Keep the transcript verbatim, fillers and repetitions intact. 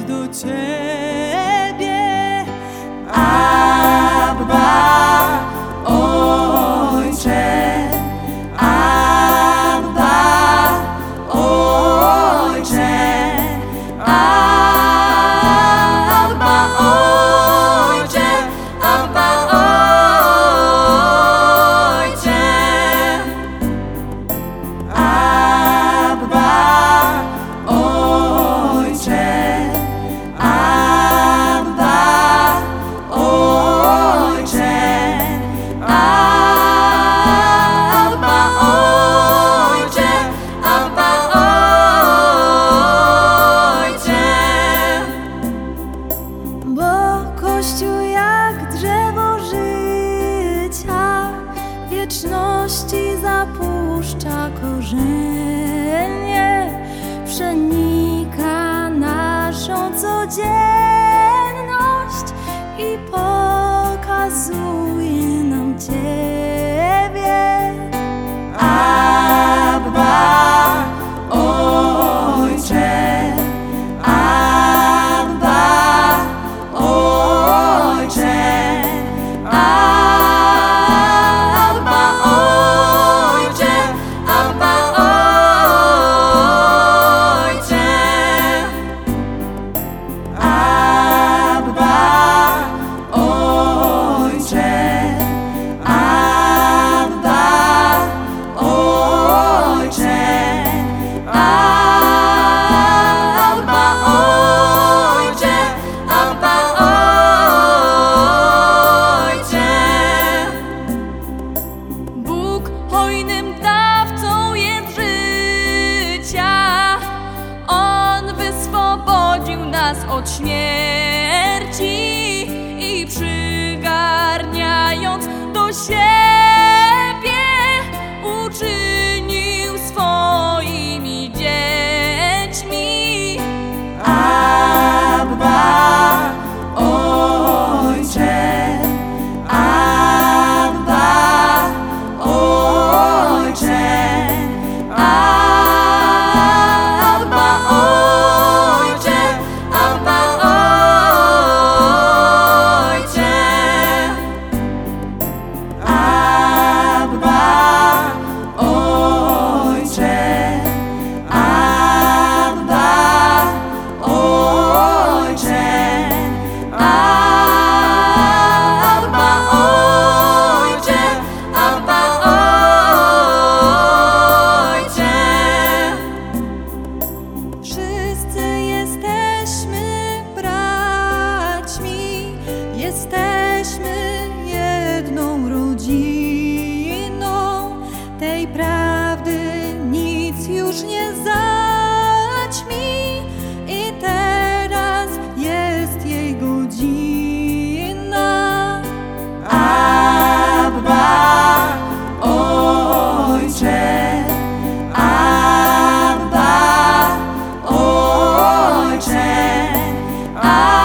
do Ciebie. Abba, Ojcze, Abba, Ojcze, Abba, Ojcze, Abba, Ojcze, Abba, Ojcze, Abba, Ojcze, Abba, Ojcze, Abba, Ojcze. Bo Kościół jak drzewo życia wieczności zapuszcza korzenie, przenika naszą codzienność i pokazuje nam Ciebie. Abba, Ojcze, Abba, Ojcze, Abba, Ojcze, Abba, Ojcze, Abba, Ojcze, Abba, Ojcze, Abba, Ojcze, Abba, Ojcze. Bóg hojnym dawcą jest życia, On wyswobodził nas od śmierci i przygarniając do siebie uczynił swoimi dziećmi. Abba, Ojcze, Abba, Ojcze, Abba, Ojcze, Abba, Ojcze, Abba, Ojcze, Abba, Ojcze, Abba, Ojcze, Abba, Ojcze. Wszyscy jesteśmy braćmi, jesteśmy jedną rodziną. Tej prawdy nic już nie zaćmi i teraz jest jej godzina. Abba, Ojcze, Abba, Ojcze, Abba,